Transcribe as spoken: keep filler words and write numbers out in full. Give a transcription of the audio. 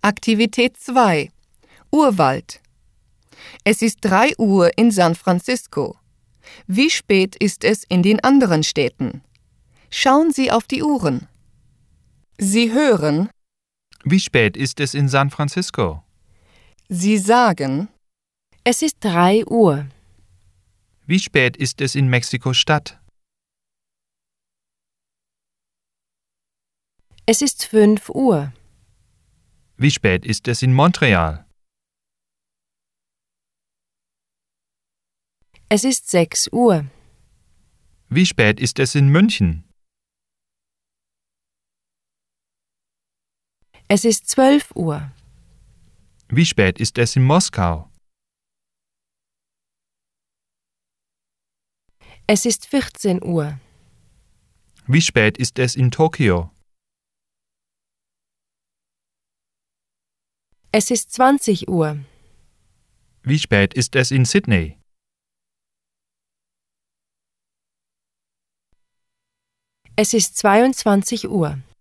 Aktivität zwei. Urwald. Es ist drei Uhr in San Francisco. Wie spät ist es in den anderen Städten? Schauen Sie auf die Uhren. Sie hören. Wie spät ist es in San Francisco? Sie sagen. Es ist drei Uhr. Wie spät ist es in Mexiko-Stadt? Es ist fünf Uhr. Wie spät ist es in Montreal? Es ist sechs Uhr. Wie spät ist es in München? Es ist zwölf Uhr. Wie spät ist es in Moskau? Es ist vierzehn Uhr. Wie spät ist es in Tokio? Es ist zwanzig Uhr. Wie spät ist es in Sydney? Es ist zweiundzwanzig Uhr.